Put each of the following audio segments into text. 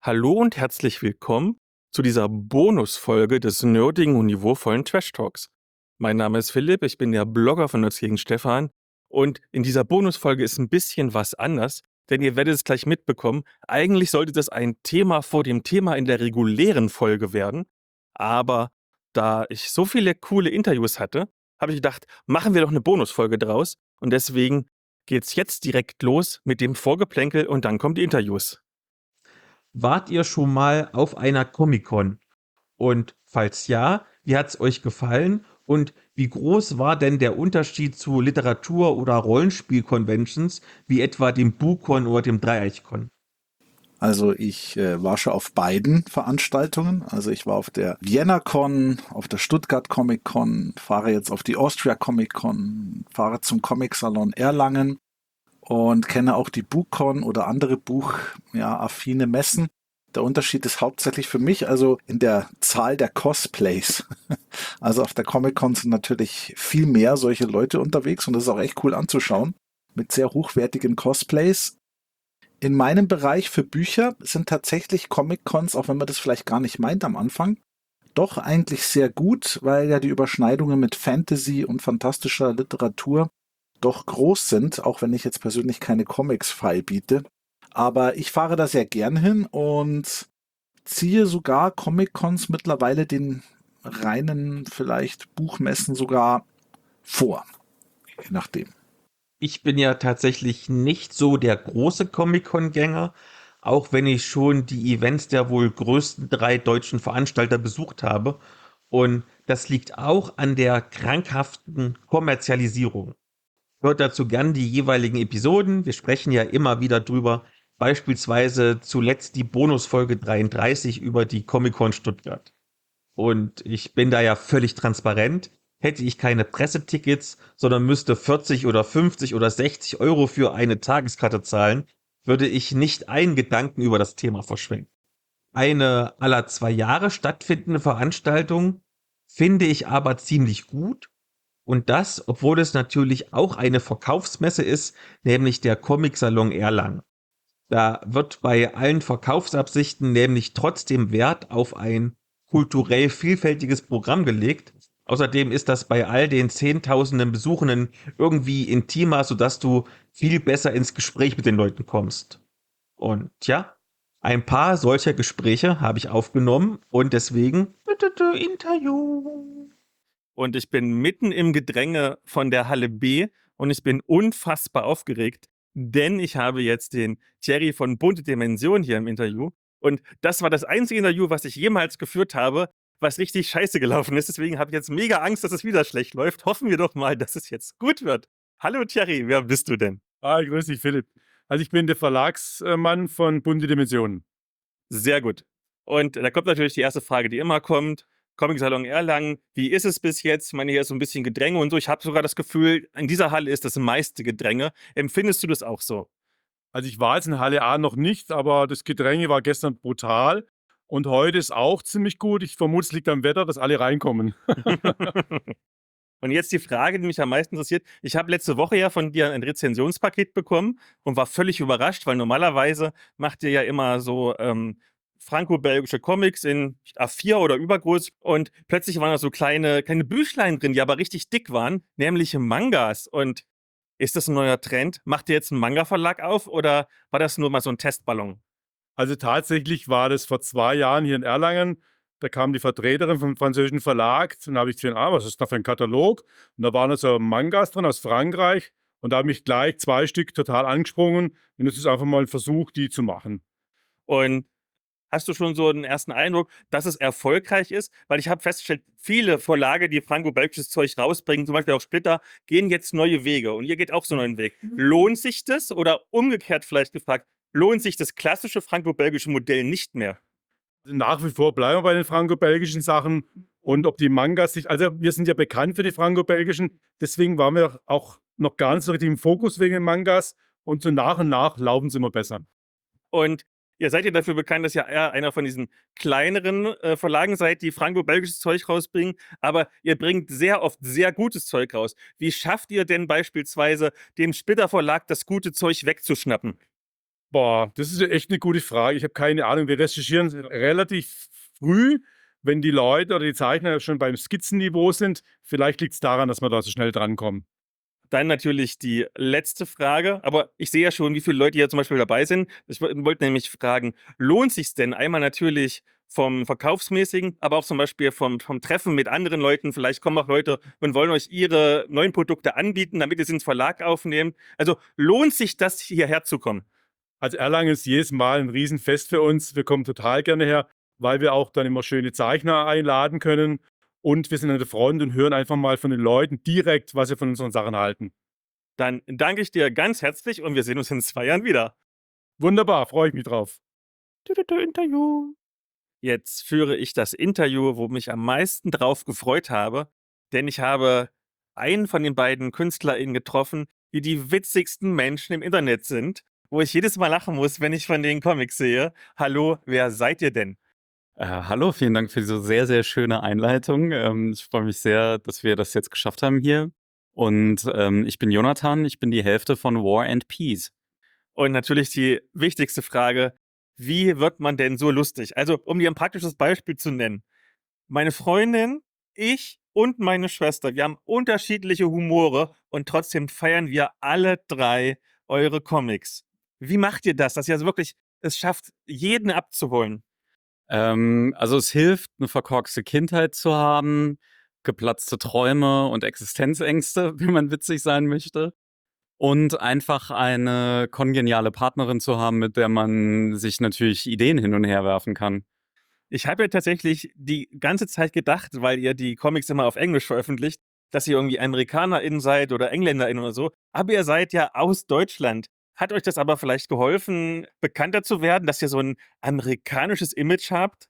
Hallo und herzlich willkommen zu dieser Bonusfolge des nerdigen und niveauvollen Trash Talks. Mein Name ist Philipp, ich bin der Blogger von Nerds gegen Stefan und in dieser Bonusfolge ist ein bisschen was anders, denn ihr werdet es gleich mitbekommen. Eigentlich sollte das ein Thema vor dem Thema in der regulären Folge werden, aber da ich so viele coole Interviews hatte, habe ich gedacht, machen wir doch eine Bonusfolge draus und deswegen geht's jetzt direkt los mit dem Vorgeplänkel und dann kommen die Interviews. Wart ihr schon mal auf einer Comic-Con? Und falls ja, wie hat's euch gefallen? Und wie groß war denn der Unterschied zu Literatur- oder Rollenspiel-Conventions, wie etwa dem BuCon oder dem Dreieichkon? Also ich war schon auf beiden Veranstaltungen. Also ich war auf der Vienna Con, auf der Stuttgart Comic Con, fahre jetzt auf die Austria Comic Con, fahre zum Comic Salon Erlangen und kenne auch die BuchCon oder andere affine Messen. Der Unterschied ist hauptsächlich für mich also in der Zahl der Cosplays. Also auf der Comic Con sind natürlich viel mehr solche Leute unterwegs und das ist auch echt cool anzuschauen mit sehr hochwertigen Cosplays. In meinem Bereich für Bücher sind tatsächlich Comic-Cons, auch wenn man das vielleicht gar nicht meint am Anfang, doch eigentlich sehr gut, weil ja die Überschneidungen mit Fantasy und fantastischer Literatur doch groß sind, auch wenn ich jetzt persönlich keine Comics feilbiete. Aber ich fahre da sehr gern hin und ziehe sogar Comic-Cons mittlerweile den reinen vielleicht Buchmessen sogar vor, je nachdem. Ich bin ja tatsächlich nicht so der große Comic-Con-Gänger, auch wenn ich schon die Events der wohl größten 3 deutschen Veranstalter besucht habe. Und das liegt auch an der krankhaften Kommerzialisierung. Hört dazu gern die jeweiligen Episoden. Wir sprechen ja immer wieder drüber. Beispielsweise zuletzt die Bonusfolge 33 über die Comic-Con Stuttgart. Und ich bin da ja völlig transparent. Hätte ich keine Pressetickets, sondern müsste 40 oder 50 oder 60 Euro für eine Tageskarte zahlen, würde ich nicht einen Gedanken über das Thema verschwenden. Eine aller 2 Jahre stattfindende Veranstaltung finde ich aber ziemlich gut. Und das, obwohl es natürlich auch eine Verkaufsmesse ist, nämlich der Comic-Salon Erlangen. Da wird bei allen Verkaufsabsichten nämlich trotzdem Wert auf ein kulturell vielfältiges Programm gelegt. Außerdem ist das bei all den Zehntausenden Besuchenden irgendwie intimer, sodass du viel besser ins Gespräch mit den Leuten kommst. Und ja, ein paar solcher Gespräche habe ich aufgenommen und deswegen Interview. Und ich bin mitten im Gedränge von der Halle B und ich bin unfassbar aufgeregt, denn ich habe jetzt den Thierry von Bunte Dimension hier im Interview. Und das war das einzige Interview, was ich jemals geführt habe, was richtig scheiße gelaufen ist. Deswegen habe ich jetzt mega Angst, dass es wieder schlecht läuft. Hoffen wir doch mal, dass es jetzt gut wird. Hallo Thierry, wer bist du denn? Grüß dich, Philipp. Also ich bin der Verlagsmann von Bunte Dimensionen. Sehr gut. Und da kommt natürlich die erste Frage, die immer kommt. Comic-Salon Erlangen, wie ist es bis jetzt? Ich meine, hier ist so ein bisschen Gedränge und so. Ich habe sogar das Gefühl, in dieser Halle ist das meiste Gedränge. Empfindest du das auch so? Also ich war jetzt in Halle A noch nicht, aber das Gedränge war gestern brutal und heute ist auch ziemlich gut. Ich vermute, es liegt am Wetter, dass alle reinkommen. Und jetzt die Frage, die mich am meisten interessiert. Ich habe letzte Woche ja von dir ein Rezensionspaket bekommen und war völlig überrascht, weil normalerweise macht ihr ja immer so franco-belgische Comics in A4 oder übergroß und plötzlich waren da so kleine Büchlein drin, die aber richtig dick waren, nämlich Mangas. Und ist das ein neuer Trend? Macht ihr jetzt einen Manga-Verlag auf oder war das nur mal so ein Testballon? Also tatsächlich war das vor 2 Jahren hier in Erlangen. Da kam die Vertreterin vom französischen Verlag und da habe ich gesehen, was ist da für ein Katalog? Und da waren so Mangas drin aus Frankreich und da habe mich gleich 2 Stück total angesprungen und es ist einfach mal ein Versuch, die zu machen. Und hast du schon so einen ersten Eindruck, dass es erfolgreich ist? Weil ich habe festgestellt, viele Verlage, die franco-belgisches Zeug rausbringen, zum Beispiel auch Splitter, gehen jetzt neue Wege. Und ihr geht auch so einen neuen Weg. Lohnt sich das? Oder umgekehrt vielleicht gefragt, lohnt sich das klassische franco-belgische Modell nicht mehr? Nach wie vor bleiben wir bei den franco-belgischen Sachen und ob die Mangas sich, also wir sind ja bekannt für die franco-belgischen, deswegen waren wir auch noch gar nicht so richtig im Fokus wegen den Mangas und so nach und nach laufen sie immer besser. Und ihr seid ja dafür bekannt, dass ihr eher einer von diesen kleineren Verlagen seid, die franco-belgisches Zeug rausbringen, aber ihr bringt sehr oft sehr gutes Zeug raus. Wie schafft ihr denn beispielsweise, dem Splitter Verlag das gute Zeug wegzuschnappen? Boah, das ist ja echt eine gute Frage. Ich habe keine Ahnung. Wir recherchieren relativ früh, wenn die Leute oder die Zeichner schon beim Skizzenniveau sind. Vielleicht liegt es daran, dass wir da so schnell drankommen. Dann natürlich die letzte Frage, aber ich sehe ja schon, wie viele Leute hier zum Beispiel dabei sind. Ich wollte nämlich fragen, lohnt sich's denn einmal natürlich vom Verkaufsmäßigen, aber auch zum Beispiel vom Treffen mit anderen Leuten? Vielleicht kommen auch Leute und wollen euch ihre neuen Produkte anbieten, damit ihr sie ins Verlag aufnehmen. Also lohnt sich das, hierher zu kommen? Also Erlangen ist jedes Mal ein Riesenfest für uns. Wir kommen total gerne her, weil wir auch dann immer schöne Zeichner einladen können. Und wir sind an der Front und hören einfach mal von den Leuten direkt, was sie von unseren Sachen halten. Dann danke ich dir ganz herzlich und wir sehen uns in 2 Jahren wieder. Wunderbar, freue ich mich drauf. Interview. Jetzt führe ich das Interview, wo mich am meisten drauf gefreut habe, denn ich habe einen von den beiden KünstlerInnen getroffen, die die witzigsten Menschen im Internet sind, wo ich jedes Mal lachen muss, wenn ich von denen Comics sehe. Hallo, wer seid ihr denn? Hallo, vielen Dank für diese sehr, sehr schöne Einleitung. Ich freue mich sehr, dass wir das jetzt geschafft haben hier. Und ich bin Jonathan, ich bin die Hälfte von War and Peace. Und natürlich die wichtigste Frage, wie wird man denn so lustig? Also, um dir ein praktisches Beispiel zu nennen. Meine Freundin, ich und meine Schwester, wir haben unterschiedliche Humore und trotzdem feiern wir alle 3 eure Comics. Wie macht ihr das, dass ihr also wirklich es schafft, jeden abzuholen? Also es hilft, eine verkorkste Kindheit zu haben, geplatzte Träume und Existenzängste, wenn man witzig sein möchte. Und einfach eine kongeniale Partnerin zu haben, mit der man sich natürlich Ideen hin und her werfen kann. Ich habe ja tatsächlich die ganze Zeit gedacht, weil ihr die Comics immer auf Englisch veröffentlicht, dass ihr irgendwie AmerikanerInnen seid oder EngländerInnen oder so. Aber ihr seid ja aus Deutschland. Hat euch das aber vielleicht geholfen, bekannter zu werden, dass ihr so ein amerikanisches Image habt?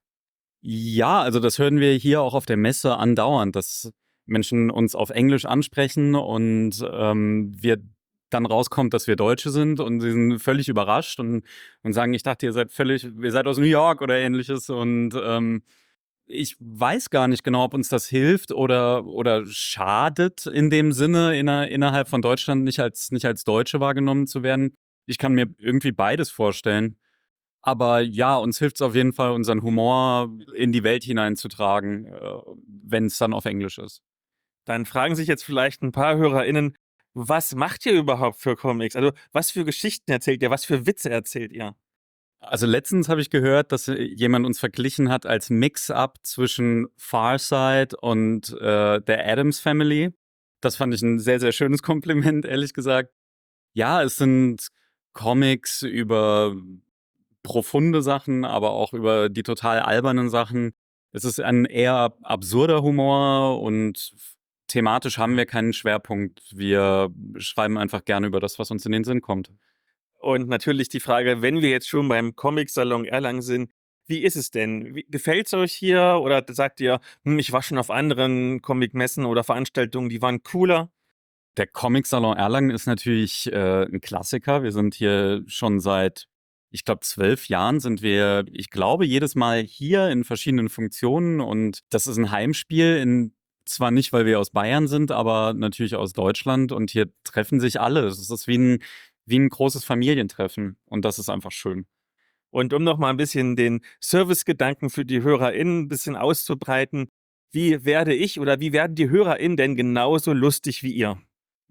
Ja, also das hören wir hier auch auf der Messe andauernd, dass Menschen uns auf Englisch ansprechen und wir dann rauskommt, dass wir Deutsche sind und sie sind völlig überrascht und sagen, ich dachte, ihr seid aus New York oder ähnliches und ich weiß gar nicht genau, ob uns das hilft oder schadet in dem Sinne, innerhalb von Deutschland nicht als Deutsche wahrgenommen zu werden. Ich kann mir irgendwie beides vorstellen. Aber ja, uns hilft es auf jeden Fall, unseren Humor in die Welt hineinzutragen, wenn es dann auf Englisch ist. Dann fragen sich jetzt vielleicht ein paar HörerInnen, was macht ihr überhaupt für Comics? Also, was für Geschichten erzählt ihr? Was für Witze erzählt ihr? Also letztens habe ich gehört, dass jemand uns verglichen hat als Mix-up zwischen Far Side und der Addams Family. Das fand ich ein sehr, sehr schönes Kompliment, ehrlich gesagt. Ja, es sind Comics über profunde Sachen, aber auch über die total albernen Sachen. Es ist ein eher absurder Humor und thematisch haben wir keinen Schwerpunkt. Wir schreiben einfach gerne über das, was uns in den Sinn kommt. Und natürlich die Frage, wenn wir jetzt schon beim Comic-Salon Erlangen sind, wie ist es denn? Gefällt es euch hier oder sagt ihr, ich war schon auf anderen Comic-Messen oder Veranstaltungen, die waren cooler? Der Comic-Salon Erlangen ist natürlich ein Klassiker. Wir sind hier schon seit, ich glaube, 12 Jahren sind wir, ich glaube, jedes Mal hier in verschiedenen Funktionen und das ist ein Heimspiel, zwar nicht, weil wir aus Bayern sind, aber natürlich aus Deutschland und hier treffen sich alle. Es ist wie ein großes Familientreffen und das ist einfach schön. Und um noch mal ein bisschen den Servicegedanken für die HörerInnen ein bisschen auszubreiten, wie werde ich oder wie werden die HörerInnen denn genauso lustig wie ihr?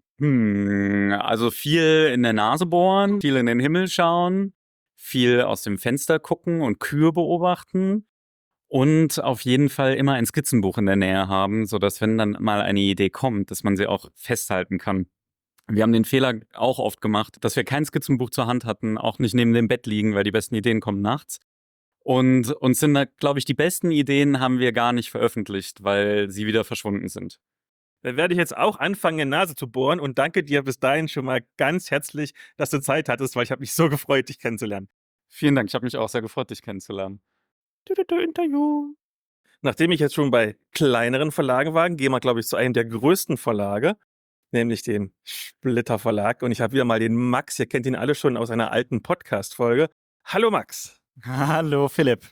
Also viel in der Nase bohren, viel in den Himmel schauen, viel aus dem Fenster gucken und Kühe beobachten und auf jeden Fall immer ein Skizzenbuch in der Nähe haben, sodass, wenn dann mal eine Idee kommt, dass man sie auch festhalten kann. Wir haben den Fehler auch oft gemacht, dass wir kein Skizzenbuch zur Hand hatten, auch nicht neben dem Bett liegen, weil die besten Ideen kommen nachts. Und uns sind da, glaube ich, die besten Ideen haben wir gar nicht veröffentlicht, weil sie wieder verschwunden sind. Dann werde ich jetzt auch anfangen, in die Nase zu bohren und danke dir bis dahin schon mal ganz herzlich, dass du Zeit hattest, weil ich habe mich so gefreut, dich kennenzulernen. Vielen Dank, ich habe mich auch sehr gefreut, dich kennenzulernen. Interview. Nachdem ich jetzt schon bei kleineren Verlagen war, gehen wir, glaube ich, zu einem der größten Verlage, nämlich dem Splitter Verlag. Und ich habe wieder mal den Max, ihr kennt ihn alle schon aus einer alten Podcast-Folge. Hallo Max. Hallo Philipp.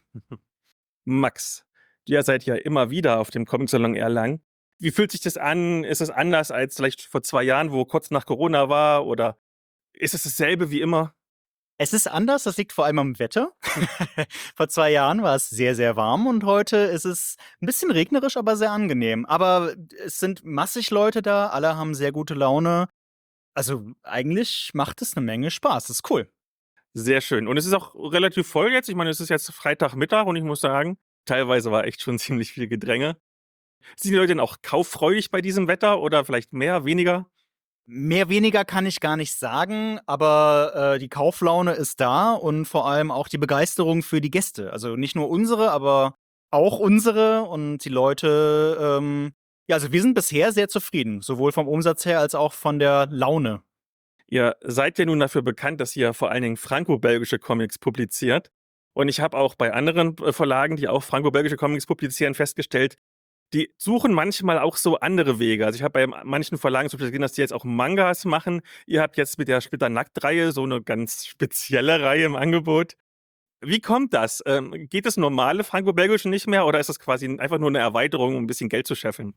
Max, ihr seid ja immer wieder auf dem Comic-Salon Erlangen. Wie fühlt sich das an? Ist es anders als vielleicht vor 2 Jahren, wo kurz nach Corona war? Oder ist es dasselbe wie immer? Es ist anders, das liegt vor allem am Wetter. Vor 2 Jahren war es sehr, sehr warm und heute ist es ein bisschen regnerisch, aber sehr angenehm. Aber es sind massig Leute da, alle haben sehr gute Laune. Also, eigentlich macht es eine Menge Spaß. Das ist cool. Sehr schön. Und es ist auch relativ voll jetzt. Ich meine, es ist jetzt Freitagmittag und ich muss sagen, teilweise war echt schon ziemlich viel Gedränge. Sind die Leute denn auch kauffreudig bei diesem Wetter oder vielleicht mehr, weniger? Mehr, weniger kann ich gar nicht sagen, aber, die Kauflaune ist da und vor allem auch die Begeisterung für die Gäste. Also, nicht nur unsere, aber auch unsere und die Leute, ja, also, wir sind bisher sehr zufrieden, sowohl vom Umsatz her als auch von der Laune. Ihr seid ja nun dafür bekannt, dass ihr vor allen Dingen franco-belgische Comics publiziert. Und ich habe auch bei anderen Verlagen, die auch franco-belgische Comics publizieren, festgestellt, die suchen manchmal auch so andere Wege. Also ich habe bei manchen Verlagen zum Beispiel gesehen, dass die jetzt auch Mangas machen. Ihr habt jetzt mit der Splitter-Nackt-Reihe so eine ganz spezielle Reihe im Angebot. Wie kommt das? Geht das normale franco-belgische nicht mehr oder ist das quasi einfach nur eine Erweiterung, um ein bisschen Geld zu scheffeln?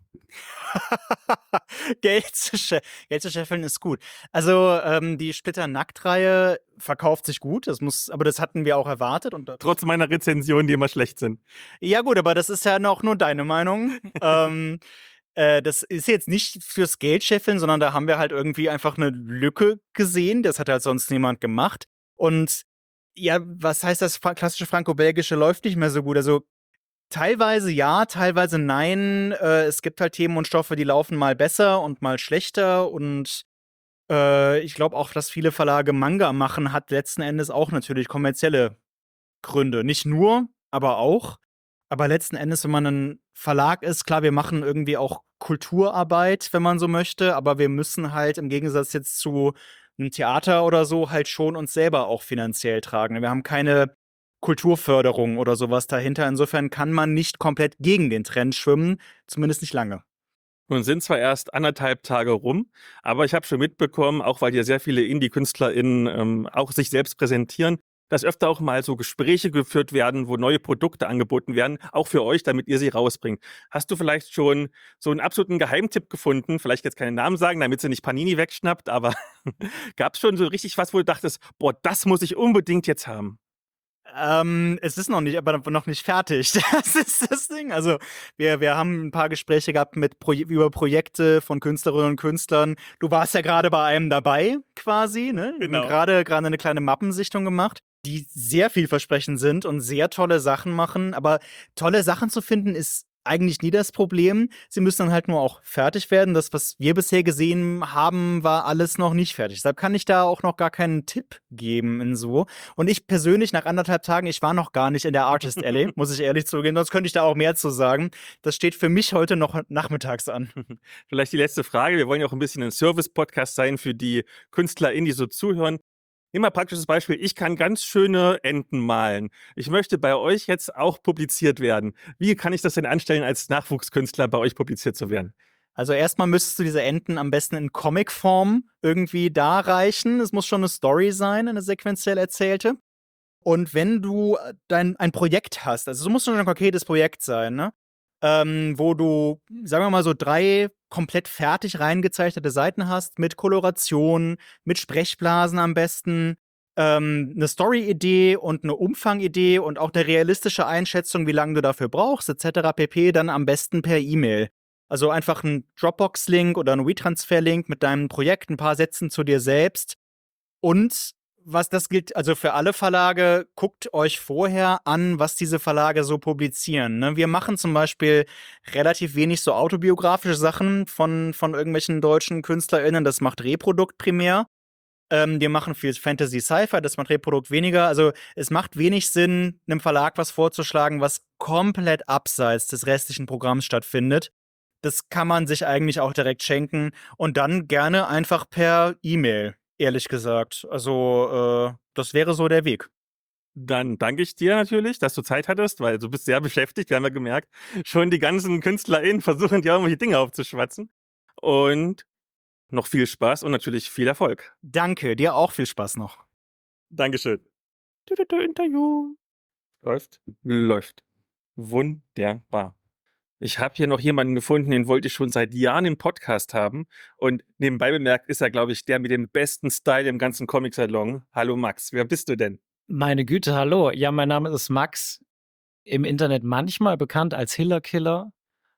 Geld zu scheffeln ist gut. Also, die Splitter-Nackt-Reihe verkauft sich gut, aber das hatten wir auch erwartet und Trotz meiner Rezensionen, die immer schlecht sind. ja gut, aber das ist ja noch nur deine Meinung. Das ist jetzt nicht fürs Geld scheffeln, sondern da haben wir halt irgendwie einfach eine Lücke gesehen. Das hat halt sonst niemand gemacht. Und ja, was heißt das klassische Franco-Belgische läuft nicht mehr so gut? Also, teilweise ja, teilweise nein. Es gibt halt Themen und Stoffe, die laufen mal besser und mal schlechter und ich glaube auch, dass viele Verlage Manga machen, hat letzten Endes auch natürlich kommerzielle Gründe. Nicht nur, aber auch. Aber letzten Endes, wenn man ein Verlag ist, klar, wir machen irgendwie auch Kulturarbeit, wenn man so möchte, aber wir müssen halt im Gegensatz jetzt zu einem Theater oder so halt schon uns selber auch finanziell tragen. Wir haben keine Kulturförderung oder sowas dahinter. Insofern kann man nicht komplett gegen den Trend schwimmen, zumindest nicht lange. Nun sind zwar erst 1,5 Tage rum, aber ich habe schon mitbekommen, auch weil hier sehr viele Indie-KünstlerInnen auch sich selbst präsentieren, dass öfter auch mal so Gespräche geführt werden, wo neue Produkte angeboten werden, auch für euch, damit ihr sie rausbringt. Hast du vielleicht schon so einen absoluten Geheimtipp gefunden? Vielleicht jetzt keinen Namen sagen, damit sie nicht Panini wegschnappt, aber gab es schon so richtig was, wo du dachtest, boah, das muss ich unbedingt jetzt haben? Es ist noch nicht, aber noch nicht fertig. Das ist das Ding. Also, wir haben ein paar Gespräche gehabt über Projekte von Künstlerinnen und Künstlern. Du warst ja gerade bei einem dabei, quasi, ne? Wir Genau. haben gerade eine kleine Mappensichtung gemacht, die sehr vielversprechend sind und sehr tolle Sachen machen. Aber tolle Sachen zu finden ist eigentlich nie das Problem. Sie müssen dann halt nur auch fertig werden. Das, was wir bisher gesehen haben, war alles noch nicht fertig. Deshalb kann ich da auch noch gar keinen Tipp geben in so. Und ich persönlich, nach 1,5 Tagen, ich war noch gar nicht in der Artist Alley, muss ich ehrlich zugeben, sonst könnte ich da auch mehr zu sagen. Das steht für mich heute noch nachmittags an. Vielleicht die letzte Frage. Wir wollen ja auch ein bisschen ein Service-Podcast sein für die KünstlerInnen, die so zuhören. Nimm mal ein praktisches Beispiel. Ich kann ganz schöne Enten malen. Ich möchte bei euch jetzt auch publiziert werden. Wie kann ich das denn anstellen, als Nachwuchskünstler bei euch publiziert zu werden? Also erstmal müsstest du diese Enten am besten in Comicform irgendwie darreichen. Es muss schon eine Story sein, eine sequenziell erzählte. Und wenn du ein Projekt hast, also es muss schon ein konkretes Projekt sein, ne? Wo du, sagen wir mal so 3 komplett fertig reingezeichnete Seiten hast, mit Koloration, mit Sprechblasen am besten, 'ne Story-Idee und eine Umfangidee und auch eine realistische Einschätzung, wie lange du dafür brauchst et cetera pp., dann am besten per E-Mail. Also einfach ein Dropbox-Link oder ein WeTransfer-Link mit deinem Projekt, ein paar Sätzen zu dir selbst. Und was das gilt, also für alle Verlage, guckt euch vorher an, was diese Verlage so publizieren. Ne? Wir machen zum Beispiel relativ wenig so autobiografische Sachen von irgendwelchen deutschen KünstlerInnen. Das macht Reprodukt primär. Wir machen viel Fantasy Sci-Fi, das macht Reprodukt weniger. Also es macht wenig Sinn, einem Verlag was vorzuschlagen, was komplett abseits des restlichen Programms stattfindet. Das kann man sich eigentlich auch direkt schenken und dann gerne einfach per E-Mail, ehrlich gesagt. Also, das wäre so der Weg. Dann danke ich dir natürlich, dass du Zeit hattest, weil du bist sehr beschäftigt. Wir haben ja gemerkt, schon die ganzen KünstlerInnen versuchen dir irgendwelche Dinge aufzuschwatzen. Und noch viel Spaß und natürlich viel Erfolg. Danke, dir auch viel Spaß noch. Dankeschön. Interview. Läuft. Läuft. Wunderbar. Ich habe hier noch jemanden gefunden, den wollte ich schon seit Jahren im Podcast haben. Und nebenbei bemerkt ist er, glaube ich, der mit dem besten Style im ganzen Comic-Salon. Hallo Max, wer bist du denn? Meine Güte, hallo. Ja, mein Name ist Max, im Internet manchmal bekannt als Hiller-Killer.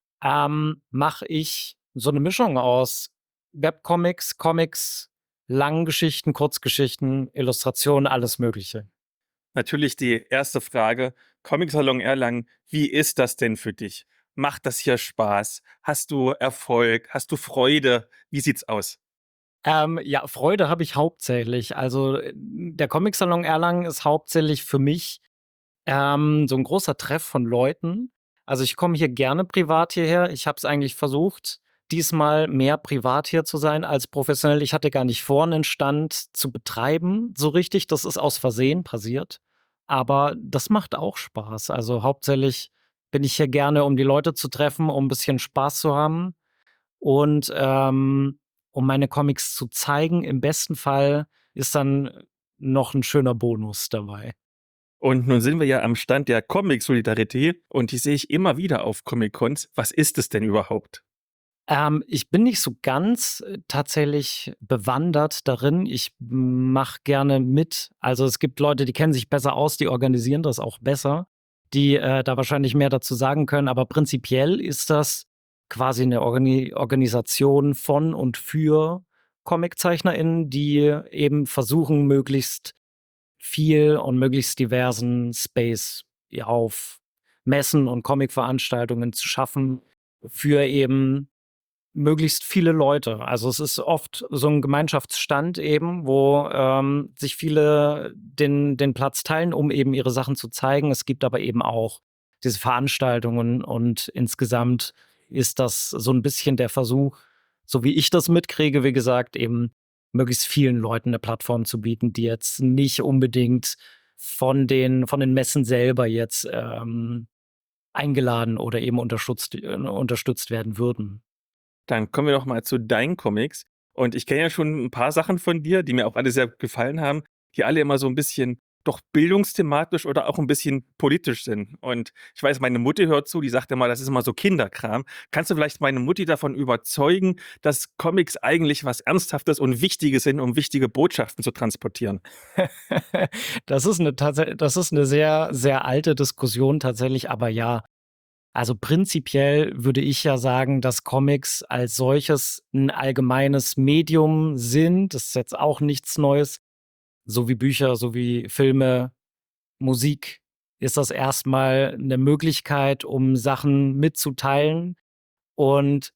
Mache ich so eine Mischung aus Webcomics, Comics, langen Geschichten, Kurzgeschichten, Illustrationen, alles Mögliche. Natürlich die erste Frage. Comic-Salon Erlangen, wie ist das denn für dich? Macht das hier Spaß? Hast du Erfolg? Hast du Freude? Wie sieht's aus? Ja, Freude habe ich hauptsächlich. Also der Comic-Salon Erlangen ist hauptsächlich für mich so ein großer Treff von Leuten. Also ich komme hier gerne privat hierher. Ich habe es eigentlich versucht, diesmal mehr privat hier zu sein als professionell. Ich hatte gar nicht vor, einen Stand zu betreiben, so richtig. Das ist aus Versehen passiert. Aber das macht auch Spaß. Also hauptsächlich bin ich hier gerne, um die Leute zu treffen, um ein bisschen Spaß zu haben und um meine Comics zu zeigen. Im besten Fall ist dann noch ein schöner Bonus dabei. Und nun sind wir ja am Stand der Comic-Solidarität und die sehe ich immer wieder auf Comic-Cons. Was ist es denn überhaupt? Ich bin nicht so ganz tatsächlich bewandert darin. Ich mache gerne mit. Also es gibt Leute, die kennen sich besser aus, die organisieren das auch besser, die da wahrscheinlich mehr dazu sagen können. Aber prinzipiell ist das quasi eine Organisation von und für ComiczeichnerInnen, die eben versuchen, möglichst viel und möglichst diversen Space auf Messen und Comic-Veranstaltungen zu schaffen für eben möglichst viele Leute. Also es ist oft so ein Gemeinschaftsstand eben, wo sich viele den Platz teilen, um eben ihre Sachen zu zeigen. Es gibt aber eben auch diese Veranstaltungen und insgesamt ist das so ein bisschen der Versuch, so wie ich das mitkriege, wie gesagt, eben möglichst vielen Leuten eine Plattform zu bieten, die jetzt nicht unbedingt von den Messen selber jetzt eingeladen oder eben unterstützt werden würden. Dann kommen wir doch mal zu deinen Comics. Und ich kenne ja schon ein paar Sachen von dir, die mir auch alle sehr gefallen haben, die alle immer so ein bisschen doch bildungsthematisch oder auch ein bisschen politisch sind. Und ich weiß, meine Mutti hört zu, die sagt immer, das ist immer so Kinderkram. Kannst du vielleicht meine Mutti davon überzeugen, dass Comics eigentlich was Ernsthaftes und Wichtiges sind, um wichtige Botschaften zu transportieren? Das ist eine sehr, sehr alte Diskussion tatsächlich, aber ja. Also prinzipiell würde ich ja sagen, dass Comics als solches ein allgemeines Medium sind. Das ist jetzt auch nichts Neues. So wie Bücher, so wie Filme, Musik ist das erstmal eine Möglichkeit, um Sachen mitzuteilen. Und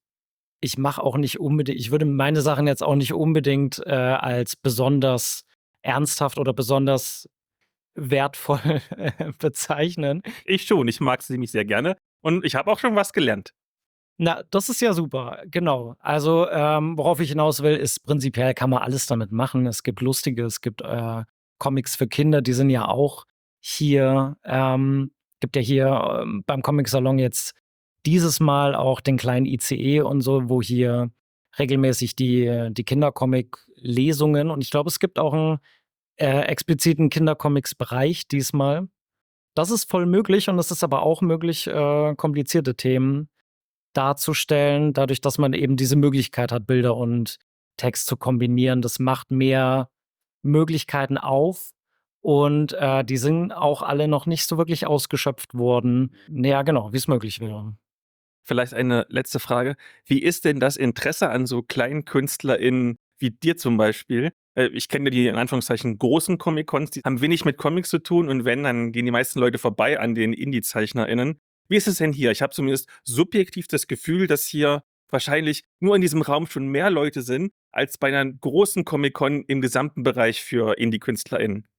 ich würde meine Sachen jetzt auch nicht unbedingt als besonders ernsthaft oder besonders wertvoll bezeichnen. Ich schon, ich mag sie nämlich sehr gerne. Und ich habe auch schon was gelernt. Na, das ist ja super, genau. Also, worauf ich hinaus will, ist prinzipiell kann man alles damit machen. Es gibt lustige, es gibt Comics für Kinder, die sind ja auch hier, gibt ja hier beim Comic-Salon jetzt dieses Mal auch den kleinen ICE und so, wo hier regelmäßig die Kindercomic-Lesungen und ich glaube, es gibt auch einen expliziten Kindercomics-Bereich diesmal. Das ist voll möglich und es ist aber auch möglich, komplizierte Themen darzustellen, dadurch, dass man eben diese Möglichkeit hat, Bilder und Text zu kombinieren. Das macht mehr Möglichkeiten auf und die sind auch alle noch nicht so wirklich ausgeschöpft worden. Ja, genau, wie es möglich wäre. Vielleicht eine letzte Frage. Wie ist denn das Interesse an so kleinen KünstlerInnen wie dir zum Beispiel? Ich kenne die in Anführungszeichen großen Comic-Cons, die haben wenig mit Comics zu tun und wenn, dann gehen die meisten Leute vorbei an den Indie-ZeichnerInnen. Wie ist es denn hier? Ich habe zumindest subjektiv das Gefühl, dass hier wahrscheinlich nur in diesem Raum schon mehr Leute sind, als bei einer großen Comic-Con im gesamten Bereich für Indie-KünstlerInnen.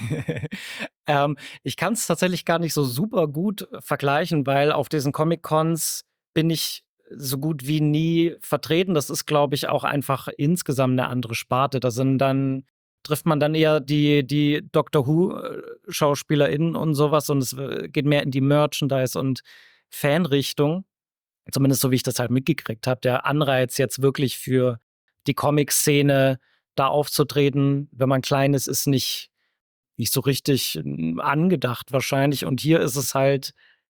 Ich kann es tatsächlich gar nicht so super gut vergleichen, weil auf diesen Comic-Cons bin ich so gut wie nie vertreten. Das ist, glaube ich, auch einfach insgesamt eine andere Sparte. Trifft man dann eher die Doctor Who-SchauspielerInnen und sowas und es geht mehr in die Merchandise- und Fanrichtung. Zumindest so, wie ich das halt mitgekriegt habe. Der Anreiz jetzt wirklich für die Comic-Szene da aufzutreten, wenn man klein ist nicht so richtig angedacht wahrscheinlich. Und hier ist es halt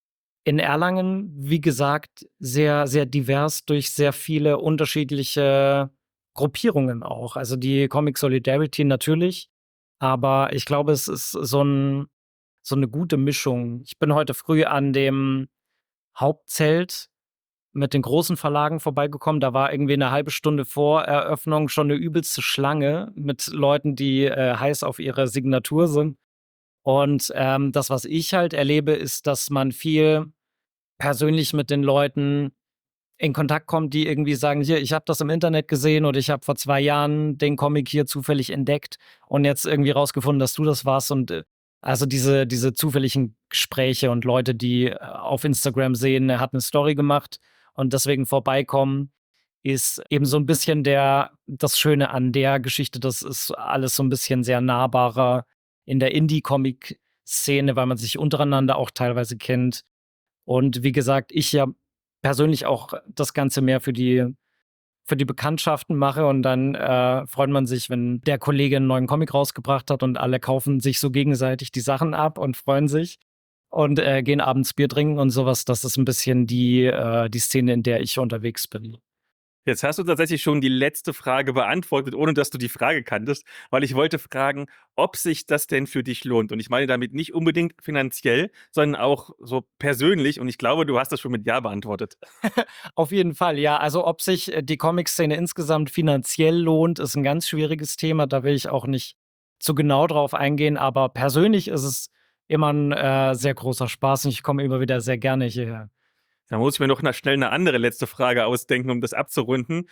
In Erlangen, wie gesagt, sehr, sehr divers durch sehr viele unterschiedliche Gruppierungen auch. Also die Comic Solidarity natürlich, aber ich glaube, es ist so eine gute Mischung. Ich bin heute früh an dem Hauptzelt mit den großen Verlagen vorbeigekommen. Da war irgendwie eine halbe Stunde vor Eröffnung schon eine übelste Schlange mit Leuten, die heiß auf ihre Signatur sind. Und das, was ich halt erlebe, ist, dass man viel persönlich mit den Leuten in Kontakt kommt, die irgendwie sagen, hier, ich habe das im Internet gesehen oder ich habe vor 2 Jahren den Comic hier zufällig entdeckt und jetzt irgendwie rausgefunden, dass du das warst. Und also diese zufälligen Gespräche und Leute, die auf Instagram sehen, er hat eine Story gemacht und deswegen vorbeikommen, ist eben so ein bisschen das Schöne an der Geschichte. Das ist alles so ein bisschen sehr nahbarer in der Indie-Comic-Szene, weil man sich untereinander auch teilweise kennt. Und wie gesagt, ich ja persönlich auch das Ganze mehr für die Bekanntschaften mache und dann freut man sich, wenn der Kollege einen neuen Comic rausgebracht hat und alle kaufen sich so gegenseitig die Sachen ab und freuen sich und gehen abends Bier trinken und sowas. Das ist ein bisschen die Szene, in der ich unterwegs bin. Jetzt hast du tatsächlich schon die letzte Frage beantwortet, ohne dass du die Frage kanntest, weil ich wollte fragen, ob sich das denn für dich lohnt. Und ich meine damit nicht unbedingt finanziell, sondern auch so persönlich. Und ich glaube, du hast das schon mit Ja beantwortet. Auf jeden Fall, ja. Also ob sich die Comic-Szene insgesamt finanziell lohnt, ist ein ganz schwieriges Thema. Da will ich auch nicht zu genau drauf eingehen. Aber persönlich ist es immer ein sehr großer Spaß und ich komme immer wieder sehr gerne hierher. Da muss ich mir noch schnell eine andere letzte Frage ausdenken, um das abzurunden.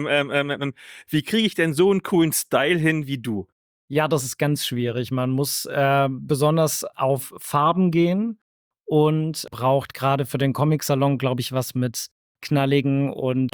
Wie kriege ich denn so einen coolen Style hin wie du? Ja, das ist ganz schwierig. Man muss besonders auf Farben gehen und braucht gerade für den Comic-Salon, glaube ich, was mit knalligen und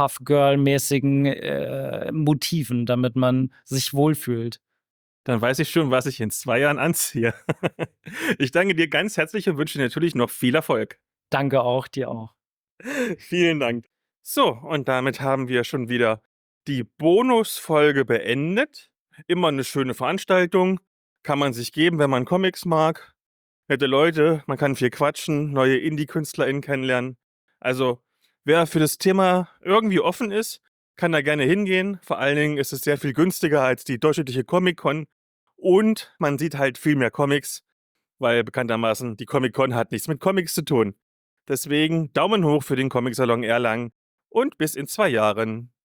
Powerpuff-Girl-mäßigen Motiven, damit man sich wohlfühlt. Dann weiß ich schon, was ich in 2 Jahren anziehe. Ich danke dir ganz herzlich und wünsche dir natürlich noch viel Erfolg. Danke auch, dir auch. Vielen Dank. So, und damit haben wir schon wieder die Bonusfolge beendet. Immer eine schöne Veranstaltung. Kann man sich geben, wenn man Comics mag. Nette Leute, man kann viel quatschen, neue Indie-KünstlerInnen kennenlernen. Also, wer für das Thema irgendwie offen ist, kann da gerne hingehen. Vor allen Dingen ist es sehr viel günstiger als die durchschnittliche Comic-Con. Und man sieht halt viel mehr Comics, weil bekanntermaßen die Comic-Con hat nichts mit Comics zu tun. Deswegen Daumen hoch für den Comic-Salon Erlangen und bis in 2 Jahren.